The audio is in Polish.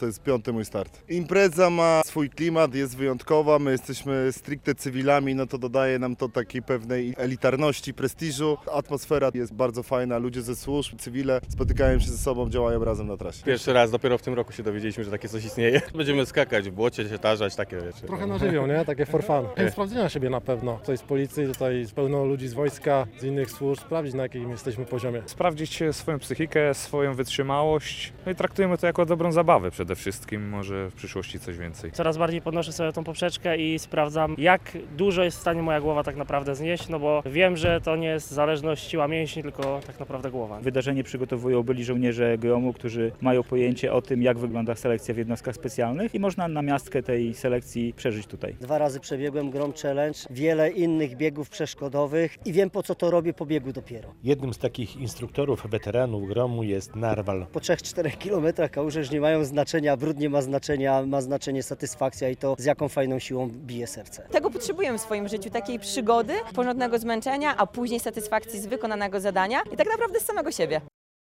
to jest 5. mój start. Impreza ma swój klimat, jest wyjątkowa, my jesteśmy stricte cywilami, no to dodaje nam to takiej pewnej elitarności, prestiżu. Atmosfera jest bardzo fajna, ludzie ze służb, cywile spotykają się ze sobą, działają razem na trasie. Pierwszy raz, dopiero w tym roku się dowiedzieliśmy, że takie coś istnieje. Będziemy skakać w błocie, się tarzać, takie rzeczy. Trochę na żywioł, nie? Takie for fun. Sprawdzenia siebie na pewno. Tutaj z policji, tutaj pełno ludzi z wojska, z innych służb, sprawdzić na jakim jesteśmy poziomie. Sprawdzić swoją psychikę, swoją wytrzymałość. No i traktujemy to jako dobrą zabawę przede wszystkim, może w przyszłości coś więcej. Coraz bardziej podnoszę sobie tą poprzeczkę i sprawdzam, jak dużo jest w stanie moja głowa tak naprawdę znieść, no bo wiem, że to nie jest zależność siła mięśni, tylko tak naprawdę głowa. Wydarzenie przygotowują byli żołnierze GROM-u, którzy mają pojęcie o tym, jak wygląda selekcja w jednostkach specjalnych i można namiastkę tej selekcji przeżyć tutaj. 2 razy przebiegłem GROM Challenge, wiele innych biegów przeszkodowych i wiem, po co to robię po biegu dopiero. Jednym z takich instruktorów, weteranów GROM-u jest Narwal. Po 3-4 kilometrach kałuże już nie mają znaczenia, brud nie ma znaczenia, ma znaczenie satysfakcja i to, z jaką fajną siłą bije serce. Tego potrzebujemy w swoim życiu, takiej przygody, porządnego zmęczenia, a później satysfakcji z wykonanego zadania i tak naprawdę z samego siebie.